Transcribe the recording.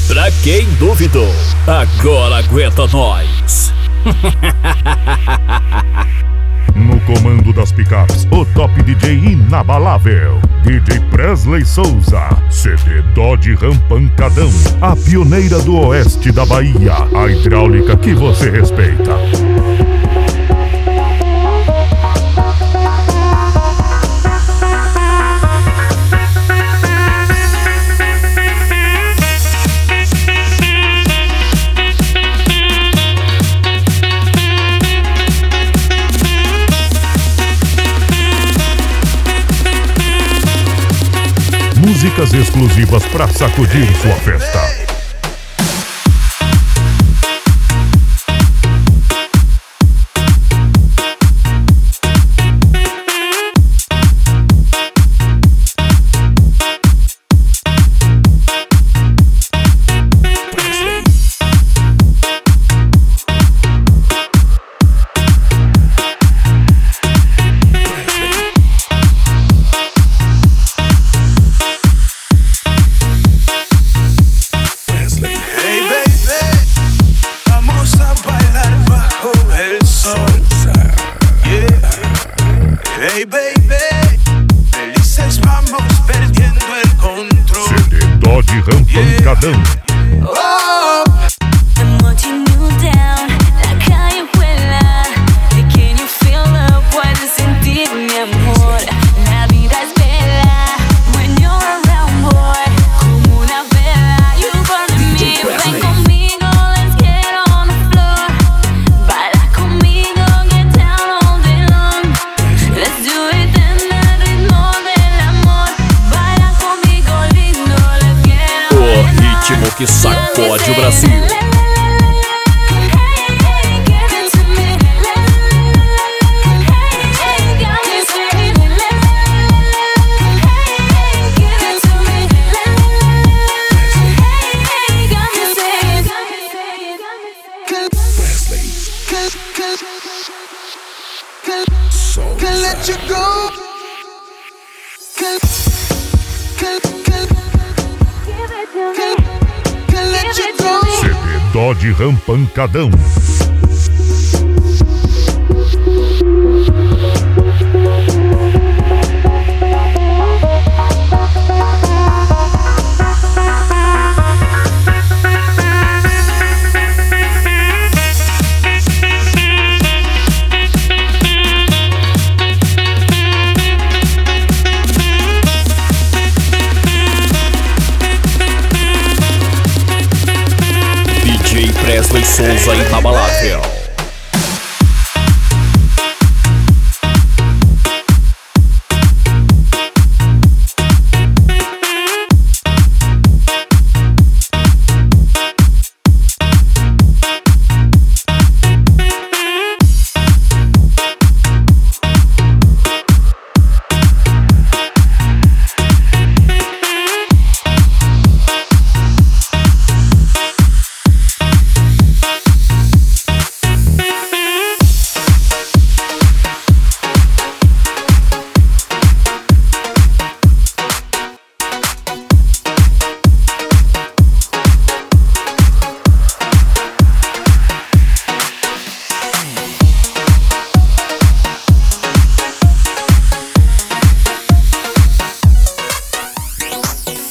Pra quem duvidou, agora aguenta nós. No comando das picapes, o top DJ inabalável, DJ Presley Souza. CD Dodge Ram Pancadão, a pioneira do oeste da Bahia, a hidráulica que você respeita. Músicas exclusivas para sacudir sua festa. Hey baby, felices vamos perdiendo el control. CD Dodge Ram Pancadão. Oh. I'm watching you down, la calle vuela. Can you feel love? Puedes sentir mi amor. La vida es bella when you're around, boy. Como una vela, you burn me. Ven conmigo, let's get on the floor. Baila conmigo, get down all day long. Let's do it en el ritmo del amor. Baila conmigo, lindo, let's get on. O ritmo que sacode o Brasil. Can't let you go. Can't let you go. CD Dodge Ram Pancadão. DJ Presley Souza inabalável.